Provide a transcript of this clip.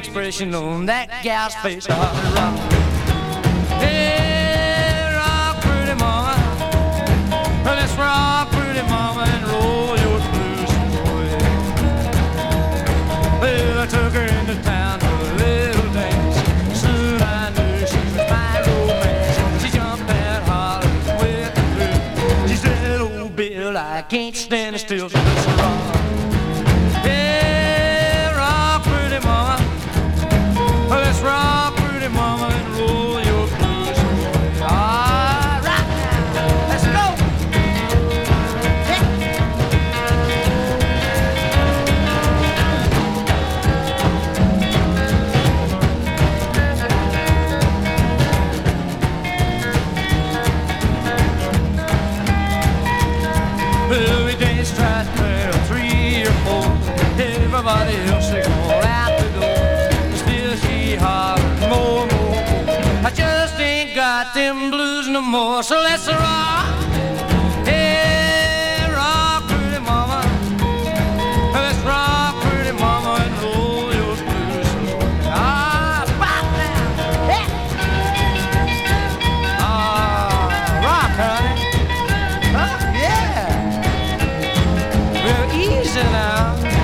expression on that gal's face. Rock. Hey, rock, pretty mama. Let's rock, pretty mama, and roll your blues away. Well, I took her into town for a little dance. Soon I knew she was my romance. She jumped and hollered with the thrill. She said, "Oh, Bill, I can't stand still, so let's rock." Hey, rock, pretty mama. Let's rock, pretty mama, and roll your blues away. All right, now, let's go. Well, we danced right there, 3 or 4. Everybody else, they all out the door. Still she hollered more, more, more. I just ain't got them blues no more. So let's rock. Hey, rock, pretty mama. Let's rock, pretty mama, and roll your blues away. Ah, rock now. Hey. Ah, rock, honey. Oh, yeah. Well, easy now.